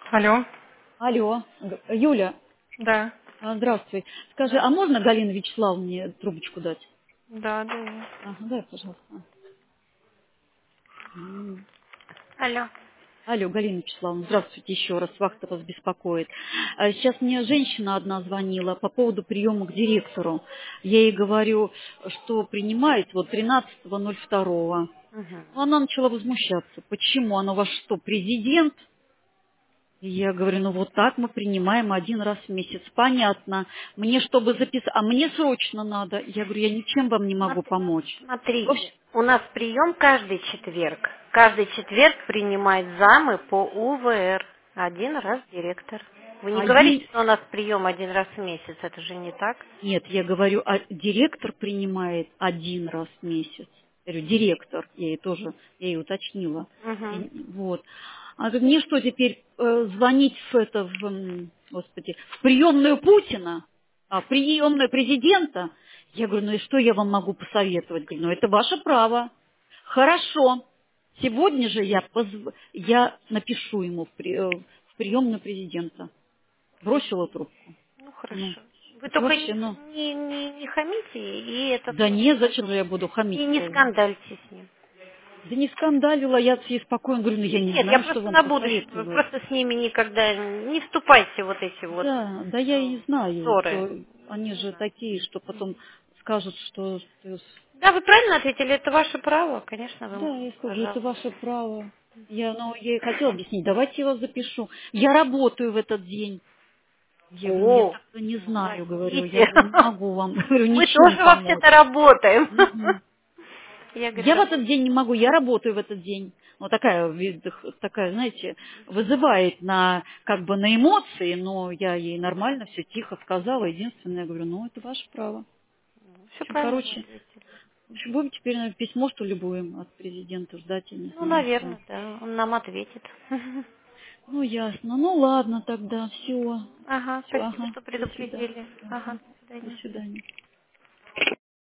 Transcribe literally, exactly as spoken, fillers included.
Алло. Алло, Г- Юля, Да. а, здравствуй. Скажи, а можно Галине Вячеславовне трубочку дать? Да, да. Ага, дай, пожалуйста. М. Алло. Алло, Галина Вячеславовна, здравствуйте еще раз, вахта вас беспокоит. А, Сейчас мне женщина одна звонила по поводу приема к директору. Я ей говорю, что принимает вот тринадцатого ноль второго. Мгм. Она начала возмущаться. Почему? Она у вас что, президент? И я говорю, ну вот так мы принимаем один раз в месяц. Понятно. Мне, чтобы записать... А мне срочно надо. Я говорю, я ничем вам не могу Смотри- помочь. В общем, Смотрите, у нас прием каждый четверг. Каждый четверг принимает замы по У В Р. Один раз директор. Вы не говорите, один... что у нас прием один раз в месяц. Это же не так. Нет, я говорю, а директор принимает один раз в месяц. Я говорю, директор. Я ей тоже, я ей уточнила. Угу. И- вот. А говорит, мне что теперь э, звонить в это, в, м, господи, в приемную Путина, а, в приемную президента? Я говорю, ну и что я вам могу посоветовать? Говорю, ну это ваше право. Хорошо. Сегодня же я, позв- я напишу ему в, при- э, в приемную президента. Бросила трубку. Ну Ну, хорошо. Вы это только вообще, не, ну, не, не, не хамите и этот да не, зачем же я буду и не хамить-то? скандальте с ним. Да не скандалила, я ей спокойно говорю, ну я не Нет, я знаю, что просто вам на будущее. Вы посоветовать. просто с ними никогда не вступайте в вот эти вот Да, да я и знаю, ссоры. что они же такие, что потом скажут, что... ты с- Да, вы правильно ответили, это ваше право, конечно, вы Да, можете я скажу, это пожаловаться. ваше право. Я, ну, я ей хотела объяснить, давайте я вас запишу. Я работаю в этот день. Я говорю, нет, О, так не ну, знаю, говорю, я видите, говорю, не могу вам, говорю, мы ничем тоже помочь. вообще-то работаем. Мгм. Я, говорю, Я в этот работаю. день не могу, я работаю в этот день. Вот такая, ви- такая, знаете, вызывает на, как бы на эмоции, но я ей нормально все тихо сказала. Единственное, я говорю, ну, это ваше право. В Все общем, правильно вы короче, ответили. в общем, будем теперь, наверное, письмо, что ли, будем от президента ждать, я не Ну, знаю. Да. наверное, да, он нам ответит. Ну, ясно. Ну, ладно тогда, все. Ага, Все, спасибо, ага. что До свидания. предупредили. Ага, Ага. до До свидания. свидания.